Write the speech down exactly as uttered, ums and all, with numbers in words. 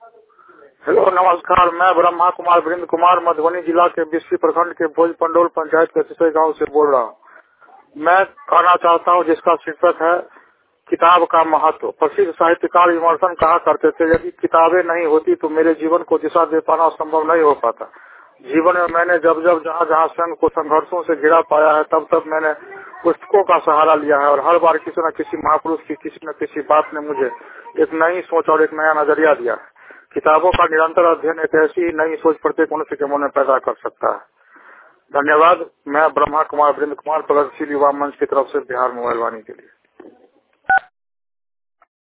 Hello नमस्कार, मैं ब्रह्मा कुमार वृंद कुमार मधुबनी जिला के बिस्फी प्रखंड के भोज पंडोल पंचायत के सिसई गांव से बोल रहा हूं। मैं कहना चाहता हूं जिसका शीर्षक है किताब का महत्व। प्रसिद्ध साहित्यकार विमर्शन कहा करते थे, यदि किताबें नहीं होती तो मेरे जीवन को दिशा दे पाना संभव नहीं हो पाता। जीवन में मैंने जब जब जहाँ जहाँ संघ को संघर्षों से घिरा पाया है, तब तब मैंने पुस्तकों का सहारा लिया है और हर बार किसी न किसी महापुरुष की किसी न किसी बात ने मुझे एक नई सोच और एक नया नजरिया दिया है। किताबों का निरंतर अध्ययन एक ऐसी नई सोच प्रत्येक मनुष्य के मन में पैदा कर सकता है। धन्यवाद। मैं ब्रह्मा कुमार वृंद कुमार प्रगतिशील युवा मंच की तरफ से बिहार मोबाइल वाणी के लिए।